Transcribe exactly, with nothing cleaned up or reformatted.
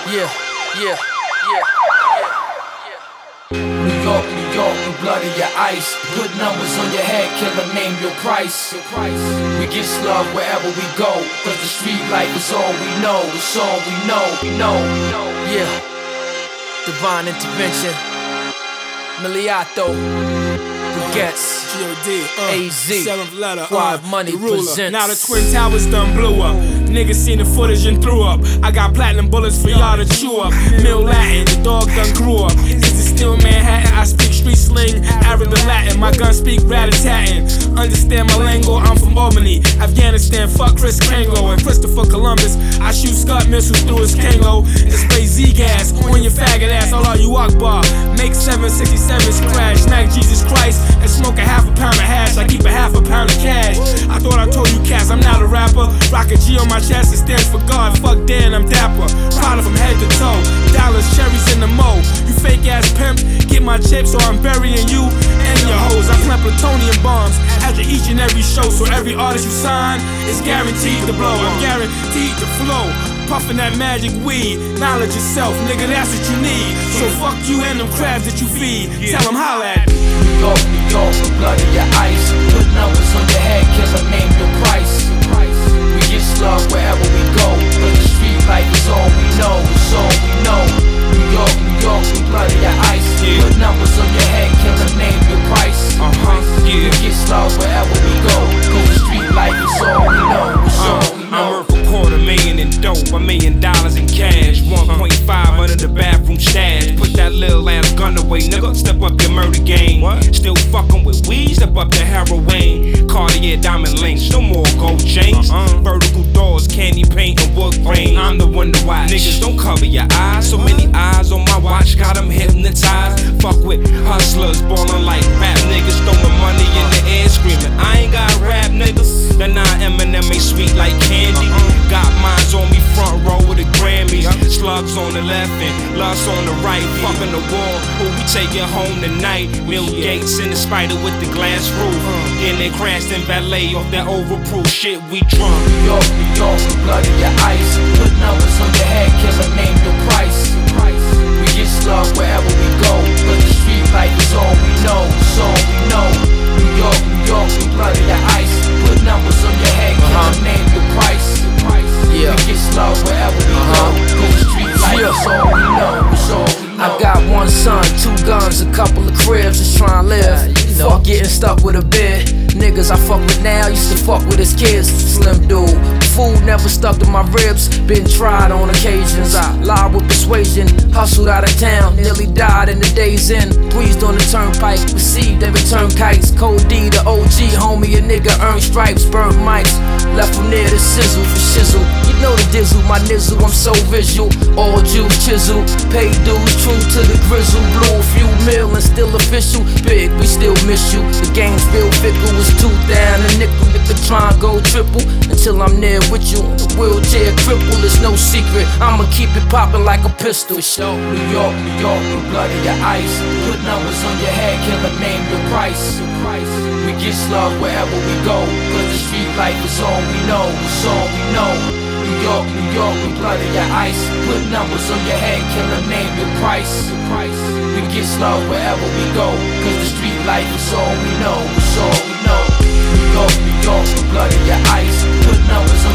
Yeah, yeah, yeah, yeah. New York, New York, the blood of your ice. Good numbers on your head, killer, name your price. We get slug wherever we go, cause the street life is all we know. It's all we know, we know. Yeah, divine intervention. Miliato, Gets, G O D, uh, A Z, seventh letter, Quad uh, Money the ruler. presents. Now the Twin Towers done blew up. Niggas seen the footage and threw up. I got platinum bullets for y'all to chew up. Mill Latin, the dog done grew up. Is it still Manhattan? I speak street sling, Arab and Latin. My gun speak rat-a-tatting. Understand my lingo, I'm from Albany, Afghanistan. Fuck Chris Kango and Christopher Columbus. I shoot Scott missiles through his Kango and spray Z-gas on your faggot ass. All you Akbar. Make seven sixty-sevens crash. Smack Jesus Christ and smoke a half a pound of hash. I keep a half a pound of cash. I thought I told you cats, I'm not a rapper. Rock a G on my chest, it stands for God. Fuck Dan, I'm dapper. Proud from head to toe. Dollars, cherries in the mo. You fake ass pimp, get my chips or I'm burying you and your hoes. I plant plutonium bombs after each and every show, so every artist you sign is guaranteed to blow. I'm guaranteed to flow. Puffin' that magic weed, knowledge yourself, nigga, that's what you need. So fuck you and them crabs that you feed. Tell them holla at me. New York, New York, the blood of your ice. Put numbers on your head, killer, name your price. We get slug wherever we go, but the street life is all we know. It's all we know. New York, New York, the blood of your ice. Put numbers on your head, killer, name your price. Uh-huh, yeah. We get slug wherever we go, cause the street life is all we know. It's all we know. I'm worth a quarter million in dope, a million dollars in cash, one point five under the bathroom stash. Put that little ass gun away, nigga. Step up your murder game. Still fucking with weed, step up the heroin. Cartier diamond links, no more gold chains. Vertical doors, candy paint and wood grain. I'm the one to watch. Niggas don't cover your eyes. So many eyes on my watch, got them hypnotized. Fuck with hustlers, ballin' like rap niggas, throwing money in the air, screaming, I ain't got rap niggas. The nine Eminem ain't sweet like candy. Got mines on me front row with the Grammys. Slugs on the left and lust on the right. Fucking the wall, who we taking home tonight? Bill Gates in the spider with the glass roof. Then they crashed in ballet off that overproof shit we drunk. New York, New York, the blood of your ice. Put numbers on your head, killer, name your price. We get slug wherever we go, but the street life is all we know. It's all we know. New York, New York, the blood of your ice. Put numbers on your head, killer, name your price. Yeah. We get slug wherever we go, cause the street life is all we know. It's all we know. I got one son, two guns, a couple of cribs, just trying to live. You know. Fuck getting stuck with a bid. Niggas I fuck with now used to fuck with his kids. Slim dude, food never stuck to my ribs. Been tried on occasions. I lied with persuasion, hustled out of town, nearly died in the day's end. Breezed on the turnpike, received every turn kites. Code D, the O G, homie, a nigga earned stripes, burnt mics. Left from there to sizzle for shizzle. You know the dizzle, my nizzle, I'm so visual. All Jews chisel, pay dues, true to the grizzle. Blew a few mil and still official. Big, we still miss you. The game's real fickle, it's two down a nickel. Nigga try and go triple until I'm there with you. The wheelchair cripple, it's no secret. I'ma keep it poppin' like a pistol. New York, New York, the blood of your ice. Put numbers on your head, killer, name your price. We get slug wherever we go, cause the street life is all we know. It's all we know. New York, New York, the blood of your ice. Put numbers on your head, killer, name your price. We get slug wherever we go, cause the street life is all we know. It's all we know. New York, New York, the blood of your ice. Put numbers